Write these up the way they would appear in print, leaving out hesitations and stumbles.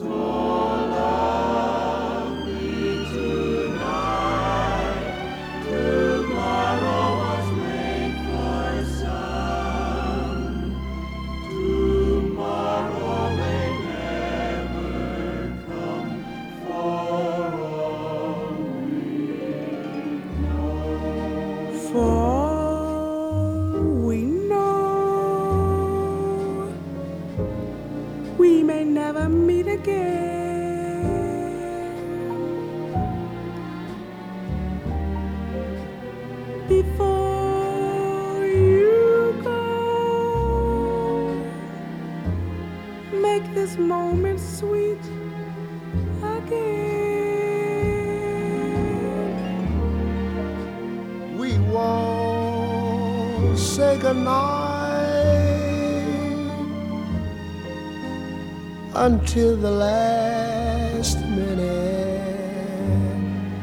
We may never meet again. Before you go, make this moment sweet again. We won't say goodnight until the last minute.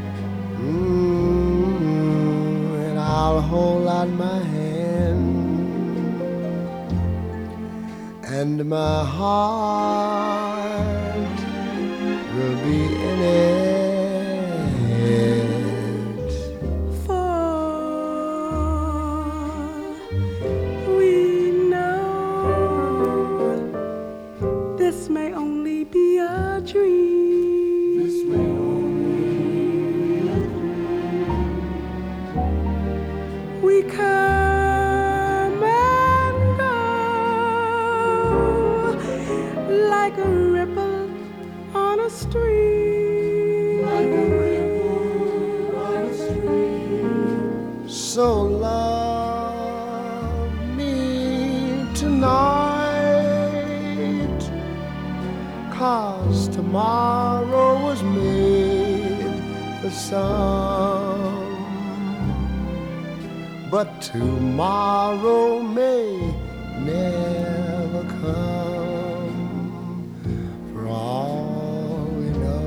And I'll hold out my hand, and my heart will be in it. This may only be a dream. This may only be a dream. We come and go like a ripple on a stream. Like a ripple on a stream. So love me tonight, 'cause tomorrow was made for some, but tomorrow may never come, for all we know.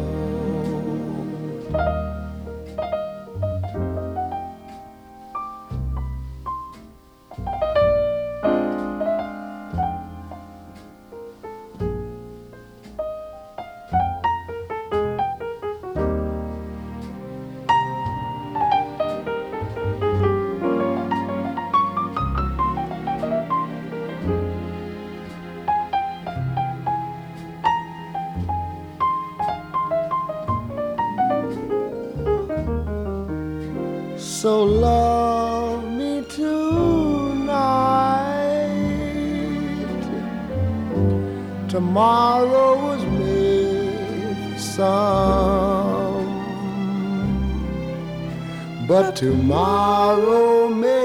So love me tonight. Tomorrow was made for some, but tomorrow may